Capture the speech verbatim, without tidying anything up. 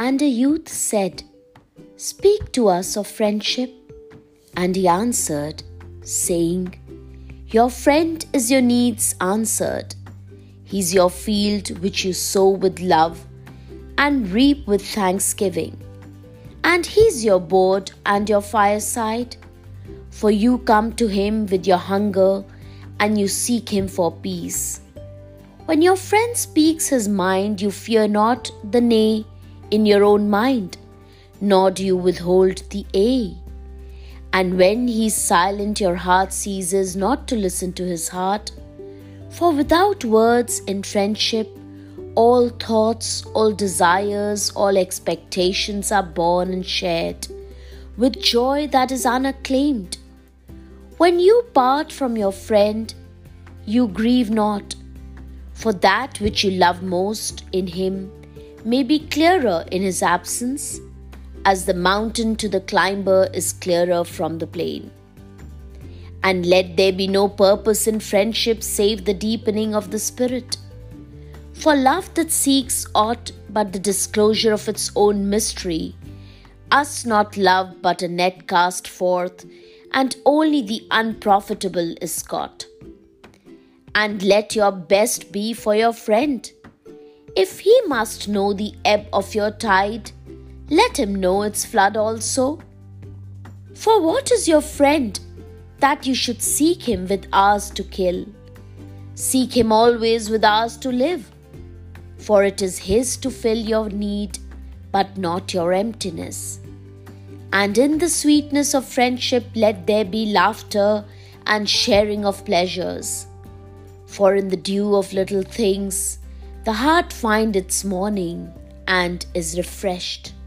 And a youth said, "Speak to us of friendship." And he answered, saying, "Your friend is your needs answered. He's your field which you sow with love and reap with thanksgiving. And he's your board and your fireside, for you come to him with your hunger and you seek him for peace. When your friend speaks his mind, you fear not the nay in your own mind, nor do you withhold the A. And when he is silent, your heart ceases not to listen to his heart. For without words in friendship, all thoughts, all desires, all expectations are born and shared with joy that is unacclaimed. When you part from your friend, you grieve not, for that which you love most in him may be clearer in his absence, as the mountain to the climber is clearer from the plain. And let there be no purpose in friendship save the deepening of the spirit. For love that seeks aught but the disclosure of its own mystery, us not love but a net cast forth, and only the unprofitable is caught. And let your best be for your friend. If he must know the ebb of your tide, let him know its flood also. For what is your friend, that you should seek him with hours to kill? Seek him always with hours to live, for it is his to fill your need, but not your emptiness. And in the sweetness of friendship let there be laughter and sharing of pleasures. For in the dew of little things, the heart finds its morning and is refreshed.